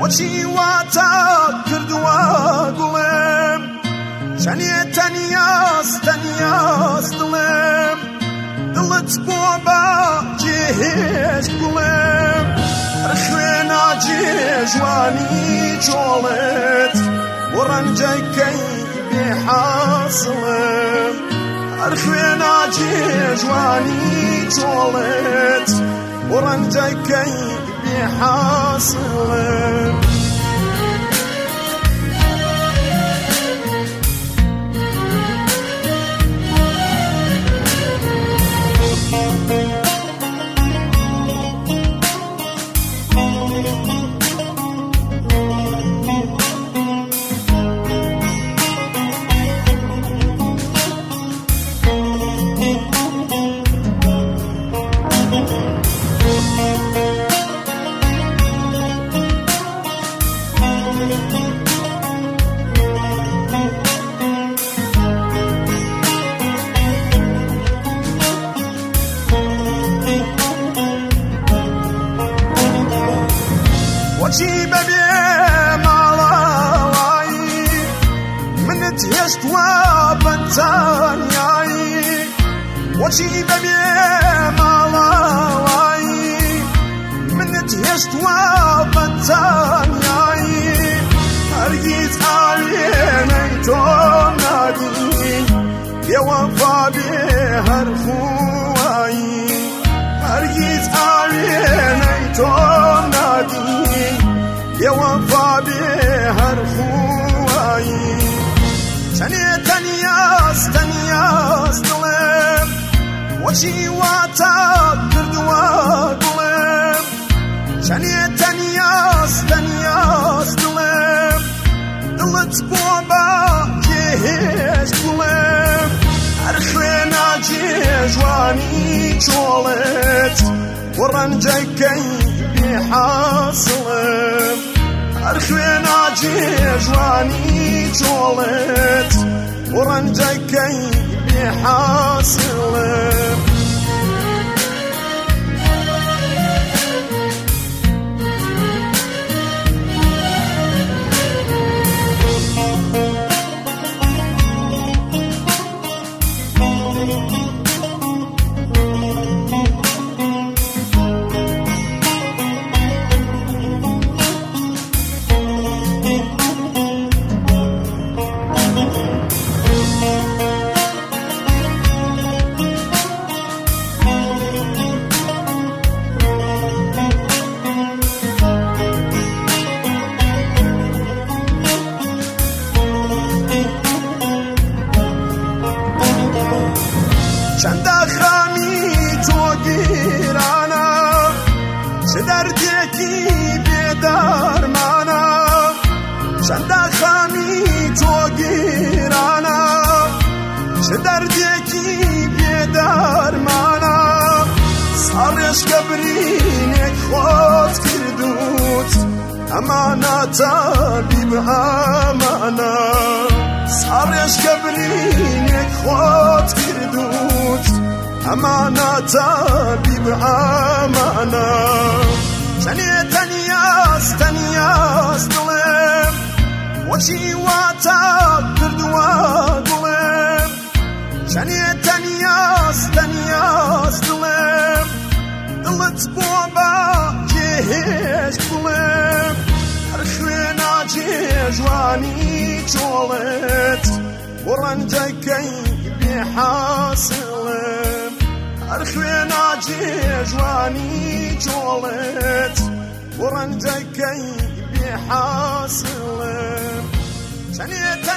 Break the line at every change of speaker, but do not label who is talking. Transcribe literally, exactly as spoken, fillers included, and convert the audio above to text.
بۆچی واتە کردووە گوڵێم چەنێ تەنیاس تەنیاس دڵێم دڵت بۆ بە جێهێشت گوڵێم هەر خوێنا جێژوانی چۆڵێت بۆ ڕەنجەکەی بێحاسڵێم هەر خوێنا جێژوانی چۆڵێت بۆ ڕەنجەکەی بێحاسڵێم بۆچی بەبێ ماڵاوایی منت هێشتوە بەتەنیایی بۆچی بەبێ ماڵاوایی منت هێشتوە بەتەنیایی هەرگیز ئاوێنەی تۆ نادین بێوەفا بێ هەر خوایی هەرگیز ئاوێنەی تۆ نادین بێوەفا بێ هەر خوایی چەنێ تەنیاس تەنیاس دڵێم بۆچی واتە کردووە گوڵێم چەنێ تەنیاس تەنیاس دڵێم دڵت بۆ بە جێهێشت گوڵێم هەر خوێنا جێژوانی چۆڵێت بۆ ڕەنجەکەی بێحاسڵێم هەر خوێنا جێژوانی چۆڵێت بۆ ڕەنجەکەی بێحاسڵێم چەندە خامی تۆ گیرانە چ دەردێکی بێدەرمانە چەندە خامی تۆ گیرانە چ دەردێکی بێدەرمانە ساڕێشکە برینێک خۆت کردوت ئەمانە تەبیب ئەمانە ساڕێشکە برینێک خۆت کردوت ئەمانە تەبیب ئەمانە چەنێ تەنیاس تەنیاس دڵێم بۆچی واتە کردووە گوڵێم چەنێ تەنیاس تەنیاس دڵێم دڵت بۆ بە جێهێشت گوڵێم هەر خوێنا جێژوانی چۆڵێت بۆ ڕەنجەکەی بێحاسڵێم هەر خوێنا جێژوانی چۆڵێت بۆ ڕەنجەکەی بێحاسڵێم چەنێ